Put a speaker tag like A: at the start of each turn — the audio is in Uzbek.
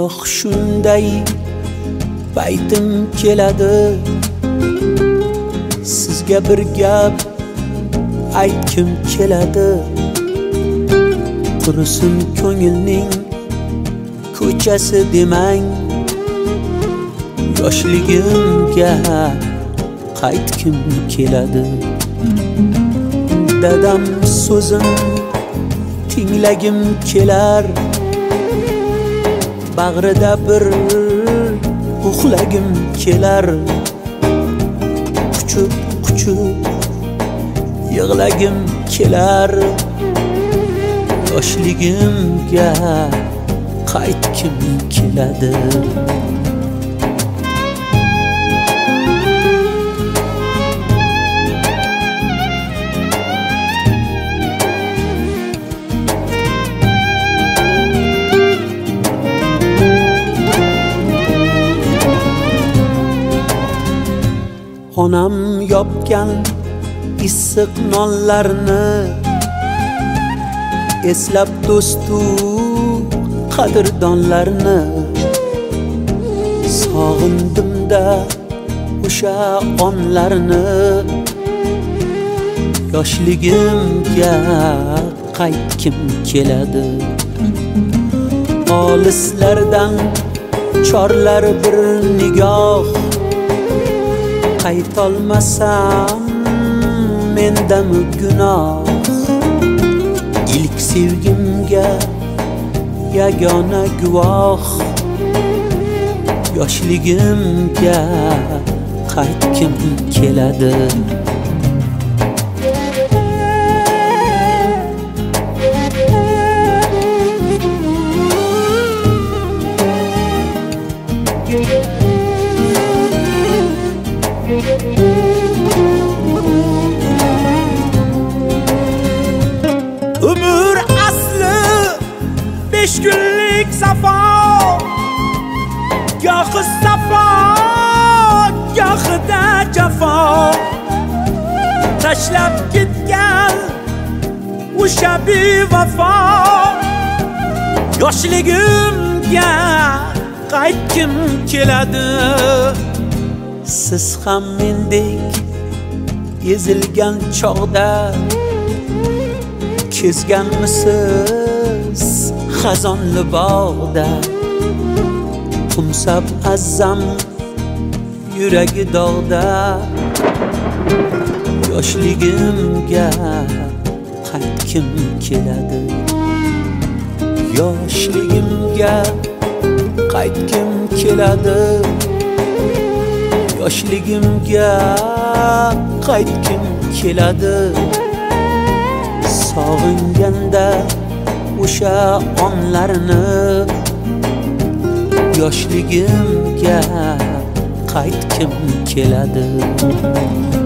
A: goh shunday paytim keladi, sizga bir gap aytkim keladi. Qursin ko'ngilning ko'chasi demang, yoshligimga qaytkim keladi. Dadam so'zin tinglagim kelar, bag'rida bir uxlagim kelar. Quchib yig'lagim kelar, yoshligimga qaytkim keladi. Onam yopgan issiq nonlarni eslab do'stu qadrdonlarni sog'indim-da o'sha onlarni. Yoshligimga qaytkim keladi. Olislardan chorlar bir nigoh, qaytolmasam mendam gunoh. İlk sevgimga yagona guvoh, yoshligimga qaytkim keladi.
B: Ömür aslı 5 günlük safo, gohi safo, gohida jafo. Tashlab ketgan o'sha bevafo, yoshligimga qaytkim keladi.
A: Siz ham mendek ezilgan chog'da kezganmisiz xazonli bog'da? Qumsab azzam yuragi dog'da, yoshligimga qaytkim keladi. Yoshligimga qaytkim keladi. Yoshligimga qaytkim keladi. Sog'inganda o'sha onlarni, yoshligimga qaytkim keladi.